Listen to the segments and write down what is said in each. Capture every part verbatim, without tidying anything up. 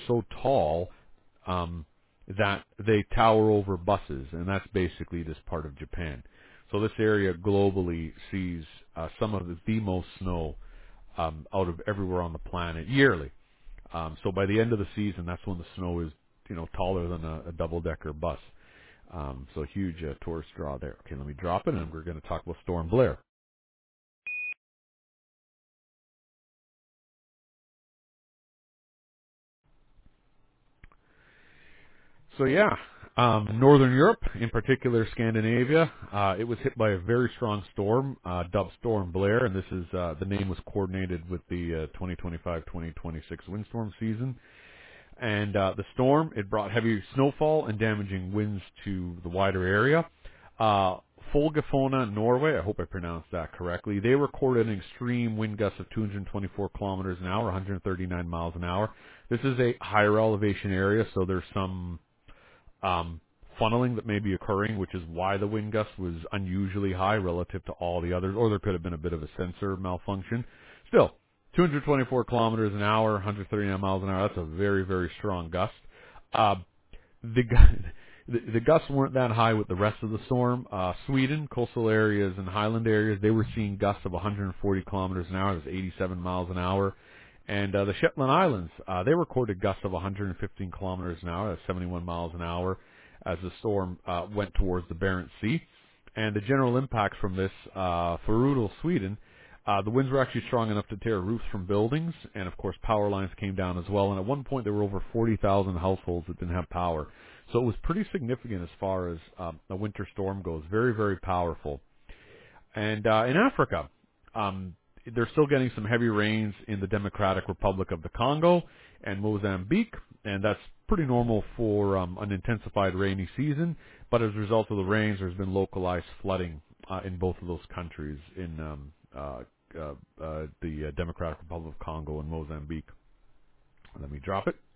so tall um, that they tower over buses, and that's basically this part of Japan. So this area globally sees uh, some of the, the most snow um, out of everywhere on the planet yearly. Um, so by the end of the season, that's when the snow is, you know, taller than a, a double-decker bus. Um, so huge uh, tourist draw there. Okay, let me drop it, and we're going to talk about Storm Blair. So yeah, um, Northern Europe, in particular Scandinavia, uh, it was hit by a very strong storm, uh, dubbed Storm Blair, and this is uh, the name was coordinated with the uh, twenty twenty-five twenty twenty-six windstorm season. And uh, the storm, it brought heavy snowfall and damaging winds to the wider area. Uh, Folgefonna, Norway, I hope I pronounced that correctly, they recorded an extreme wind gust of two hundred twenty-four kilometers an hour, one hundred thirty-nine miles an hour. This is a higher elevation area, so there's some um, funneling that may be occurring, which is why the wind gust was unusually high relative to all the others, or there could have been a bit of a sensor malfunction. Still, two hundred twenty-four kilometers an hour, one hundred thirty-nine miles an hour, that's a very, very strong gust. Uh, the, gu- the, the gusts weren't that high with the rest of the storm. Uh, Sweden, coastal areas and highland areas, they were seeing gusts of one hundred forty kilometers an hour, that was eighty-seven miles an hour. And uh, the Shetland Islands, uh, they recorded gusts of one hundred fifteen kilometers an hour, that's seventy-one miles an hour, as the storm uh, went towards the Barents Sea. And the general impacts from this, uh, for Rudolf, Sweden, uh, the winds were actually strong enough to tear roofs from buildings, and of course power lines came down as well. And at one point there were over forty thousand households that didn't have power. So it was pretty significant as far as um, a winter storm goes. Very, very powerful. And uh, in Africa, um, they're still getting some heavy rains in the Democratic Republic of the Congo and Mozambique, and that's pretty normal for um, an intensified rainy season. But as a result of the rains, there's been localized flooding uh, in both of those countries, in um, uh, uh, uh, the uh, Democratic Republic of Congo and Mozambique. Let me drop it.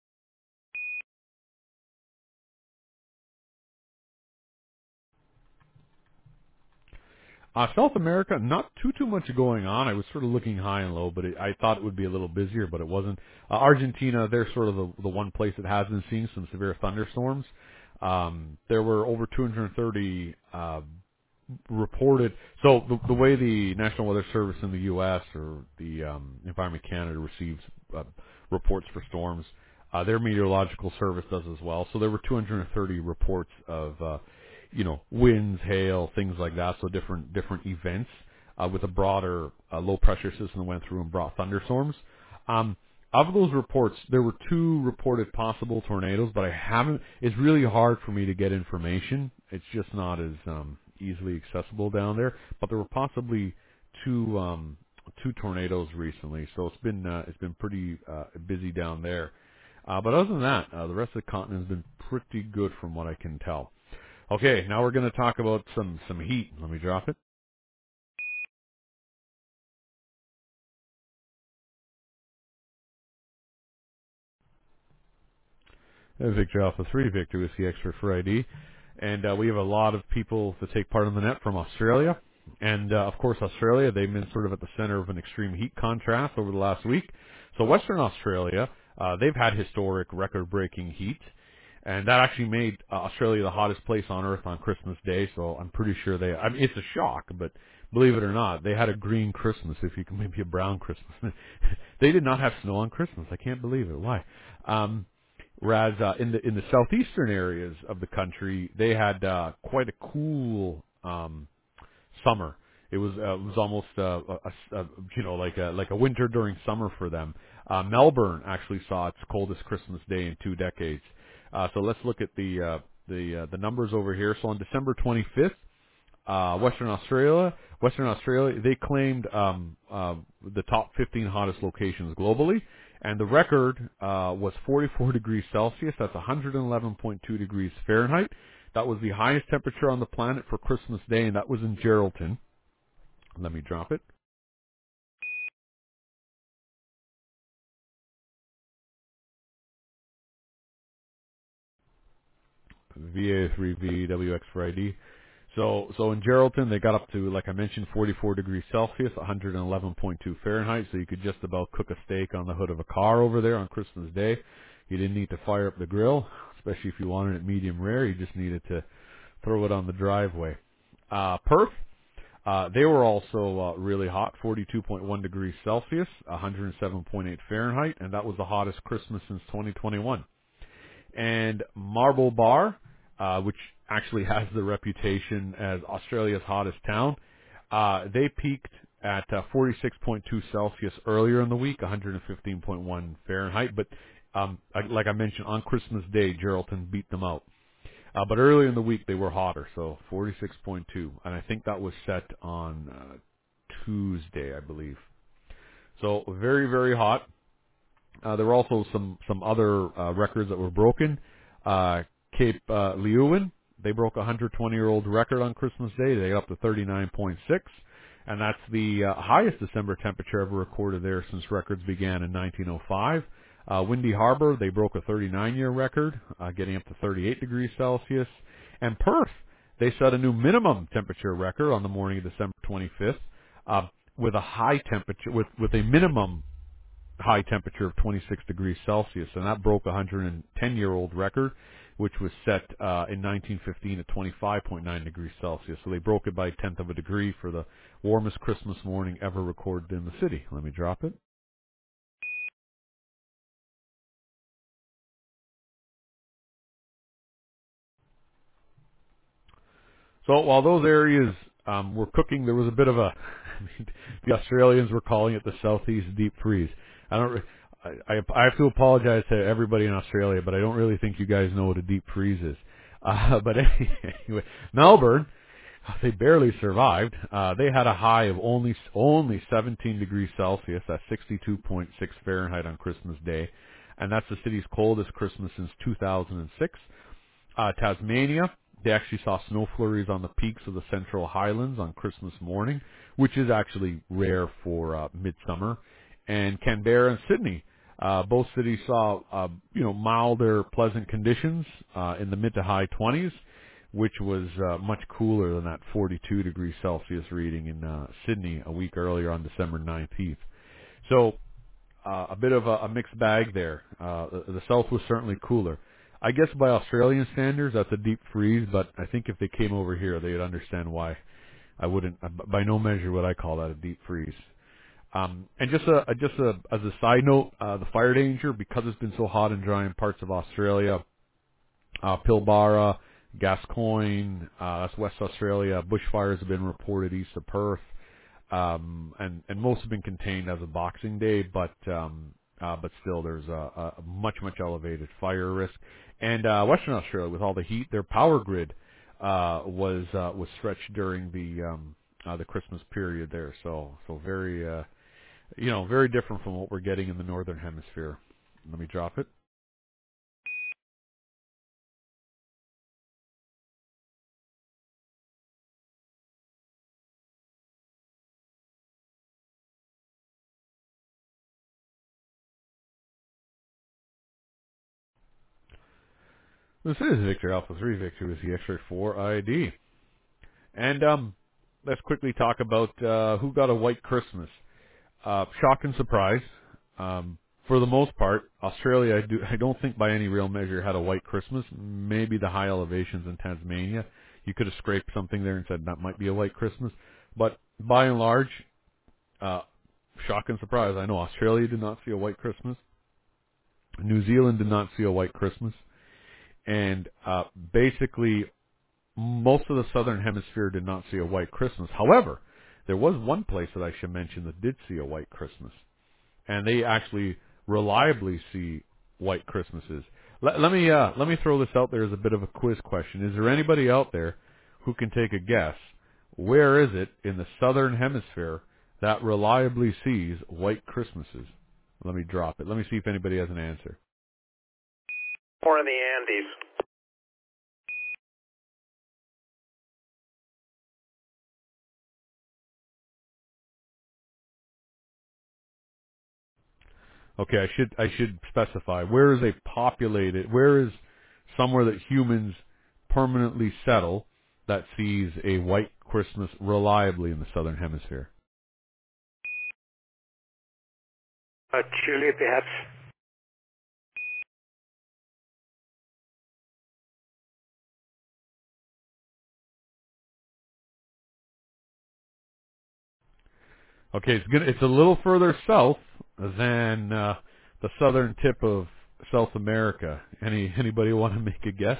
Uh, South America, not too too much going on. I was sort of looking high and low, but it, I thought it would be a little busier, but it wasn't. Uh, Argentina, they're sort of the, the one place that has been seeing some severe thunderstorms. Um, there were over two hundred thirty uh, reported. So the, the way the National Weather Service in the U S or the um, Environment Canada receives uh, reports for storms, uh, their meteorological service does as well. So there were two hundred thirty reports of uh, you know, winds, hail, things like that. So different different events uh, with a broader uh, low pressure system that went through and brought thunderstorms. Um, of those reports, there were two reported possible tornadoes, but I haven't. It's really hard for me to get information. It's just not as um, easily accessible down there. But there were possibly two um, two tornadoes recently, so it's been uh, it's been pretty uh, busy down there. Uh, but other than that, uh, the rest of the continent has been pretty good from what I can tell. Okay, now we're going to talk about some, some heat. Let me drop it. Uh, Victor Alpha three, Victor Whiskey Extra for I D. And uh, we have a lot of people that take part in the net from Australia. And, uh, of course, Australia, they've been sort of at the center of an extreme heat contrast over the last week. So Western Australia, uh, they've had historic record-breaking heat. And that actually made uh, Australia the hottest place on Earth on Christmas Day. So I'm pretty sure they, I mean, it's a shock, but believe it or not, they had a green Christmas, if you can, maybe a brown Christmas. They did not have snow on Christmas. I can't believe it. Why? Um, Whereas uh, in the in the southeastern areas of the country, they had uh, quite a cool um, summer. It was uh, it was almost uh, a, a, you know like a like a winter during summer for them. Uh, Melbourne actually saw its coldest Christmas day in two decades. Uh, so let's look at the uh, the uh, the numbers over here. So on December twenty-fifth, uh, Western Australia, Western Australia, they claimed um, uh, the top fifteen hottest locations globally, and the record uh, was forty-four degrees Celsius. That's one hundred eleven point two degrees Fahrenheit. That was the highest temperature on the planet for Christmas Day, and that was in Geraldton. Let me drop it. V A three V W X for I D. So, so in Geraldton, they got up to, like I mentioned, forty-four degrees Celsius, one hundred eleven point two Fahrenheit. So you could just about cook a steak on the hood of a car over there on Christmas Day. You didn't need to fire up the grill, especially if you wanted it medium rare. You just needed to throw it on the driveway. Uh, Perth, uh, they were also uh, really hot, forty-two point one degrees Celsius, one hundred seven point eight Fahrenheit, and that was the hottest Christmas since twenty twenty-one. And Marble Bar, uh, which actually has the reputation as Australia's hottest town, uh, they peaked at uh, forty-six point two Celsius earlier in the week, one hundred fifteen point one Fahrenheit. But um, I- like I mentioned, on Christmas Day, Geraldton beat them out. Uh, but earlier in the week, they were hotter, so forty-six point two. And I think that was set on uh, Tuesday, I believe. So very, very hot. Uh, there were also some some other uh, records that were broken. Uh, Cape uh, Leeuwin, they broke a one hundred twenty-year-old record on Christmas Day. They got up to thirty-nine point six, and that's the uh, highest December temperature ever recorded there since records began in nineteen oh five. Uh, Windy Harbor, they broke a thirty-nine-year record, uh, getting up to thirty-eight degrees Celsius. And Perth, they set a new minimum temperature record on the morning of December twenty-fifth, uh, with a high temperature, with with a minimum high temperature of twenty-six degrees Celsius, and that broke a one hundred ten-year-old record, which was set uh, in nineteen fifteen at twenty-five point nine degrees Celsius. So they broke it by a tenth of a degree for the warmest Christmas morning ever recorded in the city. Let me drop it. So while those areas um, were cooking, there was a bit of a, I mean, the Australians were calling it the Southeast deep freeze. I don't, re- I, I I have to apologize to everybody in Australia, but I don't really think you guys know what a deep freeze is. Uh, but anyway, Melbourne, they barely survived. Uh, they had a high of only only seventeen degrees Celsius, that's sixty-two point six Fahrenheit on Christmas Day, and that's the city's coldest Christmas since two thousand six. Uh, Tasmania, they actually saw snow flurries on the peaks of the Central Highlands on Christmas morning, which is actually rare for uh, midsummer. And Canberra and Sydney, uh, both cities saw uh, you know milder, pleasant conditions uh, in the mid to high twenties, which was uh, much cooler than that forty-two degrees Celsius reading in uh, Sydney a week earlier on December nineteenth. So uh, a bit of a, a mixed bag there. Uh, the, the south was certainly cooler. I guess by Australian standards, that's a deep freeze, but I think if they came over here, they'd understand why. I wouldn't, by no measure would I call that a deep freeze. Um, and just a, just a, as a side note, uh, the fire danger, because it's been so hot and dry in parts of Australia, uh, Pilbara, Gascoyne, uh, that's West Australia, bushfires have been reported east of Perth. Um, and, and most have been contained as of Boxing Day, but um, uh, but still there's a, a much, much elevated fire risk. And uh, Western Australia, with all the heat, their power grid uh, was uh, was stretched during the um, uh, the Christmas period there. So so very uh, you know very different from what we're getting in the Northern Hemisphere. Let me drop it. This is Victor Alpha three, Victor with the X-Ray four I D. And um, let's quickly talk about uh, who got a white Christmas. Uh, shock and surprise. Um, for the most part, Australia, I, do, I don't think by any real measure had a white Christmas. Maybe the high elevations in Tasmania. You could have scraped something there and said that might be a white Christmas. But by and large, uh, shock and surprise. I know Australia did not see a white Christmas. New Zealand did not see a white Christmas. And uh, basically, most of the southern hemisphere did not see a white Christmas. However, there was one place that I should mention that did see a white Christmas, and they actually reliably see white Christmases. Let, let me uh, let me throw this out there as a bit of a quiz question. Is there anybody out there who can take a guess? Where is it in the southern hemisphere that reliably sees white Christmases? Let me drop it. Let me see if anybody has an answer. Or in the Andes. Okay, I should I should specify. Where is a populated? Where is somewhere that humans permanently settle that sees a white Christmas reliably in the southern hemisphere? Uh, Chile, perhaps. Okay, it's gonna, it's a little further south than uh, the southern tip of South America. Any anybody want to make a guess?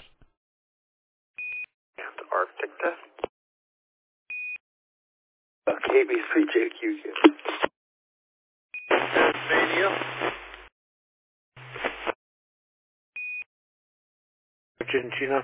Antarctica. Uh, K B three J Q. Tasmania. Argentina.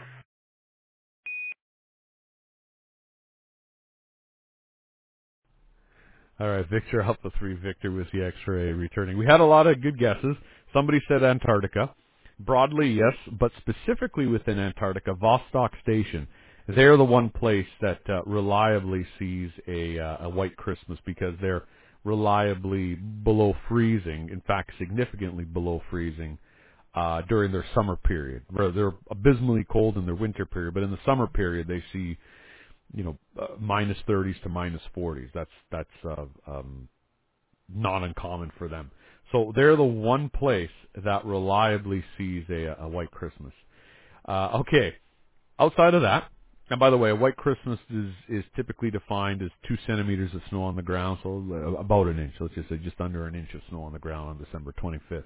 All right, Victor Alpha three, Victor with the X-ray returning. We had a lot of good guesses. Somebody said Antarctica. Broadly, yes, but specifically within Antarctica, Vostok Station. They're the one place that uh, reliably sees a, uh, a white Christmas because they're reliably below freezing, in fact, significantly below freezing uh, during their summer period. Where they're abysmally cold in their winter period, but in the summer period they see, you know, uh, minus thirties to minus forties. That's that's uh, um, not uncommon for them. So they're the one place that reliably sees a, a white Christmas. Uh, okay, outside of that, and by the way, a white Christmas is, is typically defined as two centimeters of snow on the ground, so uh, about an inch. So let's just say just under an inch of snow on the ground on December twenty-fifth.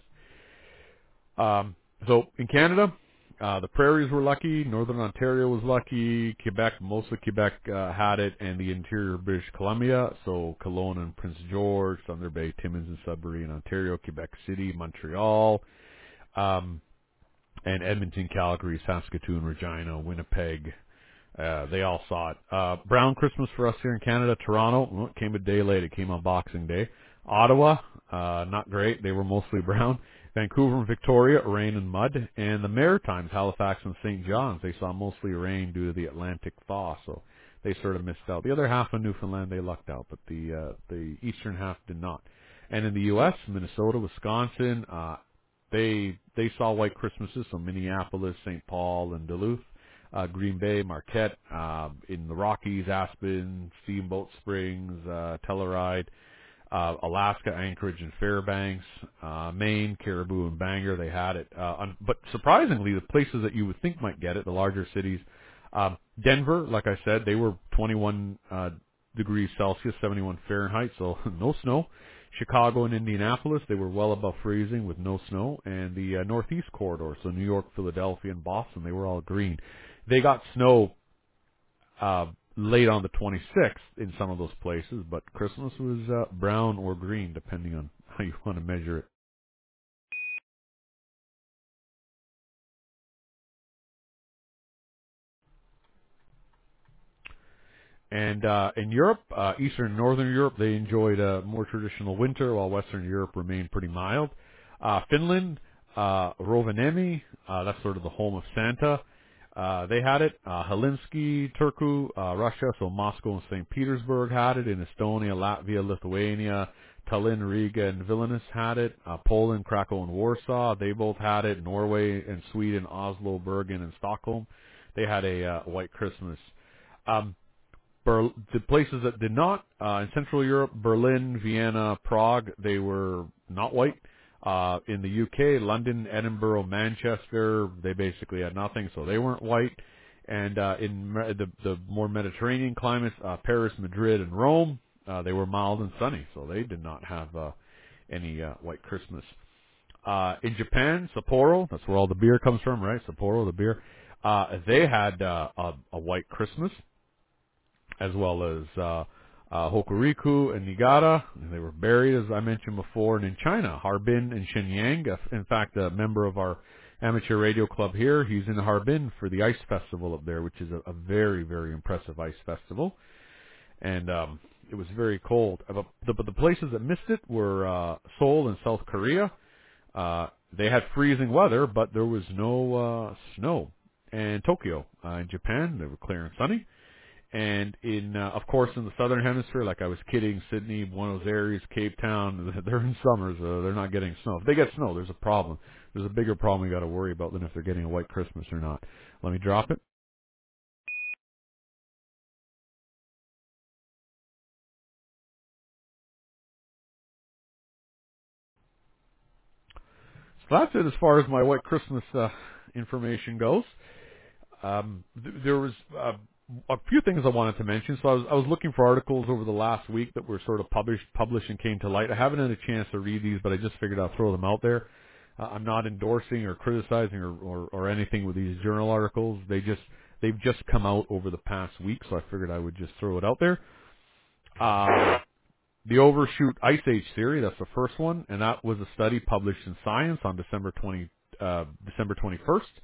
Um, so in Canada, uh, the prairies were lucky, Northern Ontario was lucky, Quebec, most of Quebec uh, had it, and the interior of British Columbia, so Kelowna and Prince George, Thunder Bay, Timmins and Sudbury in Ontario, Quebec City, Montreal, um, and Edmonton, Calgary, Saskatoon, Regina, Winnipeg. Uh, they all saw it. Uh, brown Christmas for us here in Canada. Toronto, well, it came a day late. It came on Boxing Day. Ottawa, uh, not great. They were mostly brown. Vancouver and Victoria, rain and mud. And the Maritimes, Halifax and Saint John's, they saw mostly rain due to the Atlantic thaw. So they sort of missed out. The other half of Newfoundland, they lucked out, but the uh, the eastern half did not. And in the U S, Minnesota, Wisconsin, uh, they they saw white Christmases. So Minneapolis, Saint Paul, and Duluth. Uh, Green Bay, Marquette, uh, in the Rockies, Aspen, Steamboat Springs, uh, Telluride, uh, Alaska, Anchorage, and Fairbanks, uh, Maine, Caribou, and Bangor. They had it. Uh, on, but surprisingly, the places that you would think might get it, the larger cities, um, Denver, like I said, they were twenty-one uh, degrees Celsius, seventy-one Fahrenheit, so no snow. Chicago and Indianapolis, they were well above freezing with no snow. And the uh, Northeast corridor, so New York, Philadelphia, and Boston, they were all green. They got snow uh, late on the twenty-sixth in some of those places, but Christmas was uh, brown or green, depending on how you want to measure it. And uh, in Europe, uh, Eastern and Northern Europe, they enjoyed a more traditional winter, while Western Europe remained pretty mild. Uh, Finland, uh, Rovaniemi, uh, that's sort of the home of Santa. Uh, they had it. Uh, Helsinki, Turku, uh, Russia, so Moscow and Saint Petersburg had it. In Estonia, Latvia, Lithuania, Tallinn, Riga, and Vilnius had it. Uh, Poland, Krakow, and Warsaw, they both had it. Norway and Sweden, Oslo, Bergen, and Stockholm, they had a uh, white Christmas. Um, Ber- the places that did not, uh, in Central Europe, Berlin, Vienna, Prague, they were not white. Uh, in the U K, London, Edinburgh, Manchester, they basically had nothing, so they weren't white. And uh, in me- the, the more Mediterranean climates, uh, Paris, Madrid, and Rome, uh, they were mild and sunny, so they did not have uh, any uh, white Christmas. Uh, in Japan, Sapporo, that's where all the beer comes from, right? Sapporo, the beer. Uh, they had uh, a, a white Christmas, as well as uh, uh, Hokuriku and Niigata. They were buried, as I mentioned before. And in China, Harbin and Shenyang. In fact, a member of our amateur radio club here, he's in Harbin for the Ice Festival up there, which is a, a very, very impressive ice festival. And um, it was very cold. But the, but the places that missed it were uh, Seoul and South Korea. Uh, they had freezing weather, but there was no uh, snow. And Tokyo, uh, in Japan, they were clear and sunny. And in, uh, of course, in the southern hemisphere, like I was kidding, Sydney, Buenos Aires, Cape Town, they're in summers. Uh, they're not getting snow. If they get snow, there's a problem. There's a bigger problem we got to worry about than if they're getting a white Christmas or not. Let me drop it. So that's it as far as my white Christmas uh, information goes. Um, th- there was uh, a few things I wanted to mention. So I was I was looking for articles over the last week that were sort of published published and came to light. I haven't had a chance to read these, but I just figured I'll throw them out there. Uh, I'm not endorsing or criticizing or, or or anything with these journal articles. They just they've just come out over the past week, so I figured I would just throw it out there. Um, the overshoot ice age theory, that's the first one, and that was a study published in Science on December twentieth, uh, December twenty-first.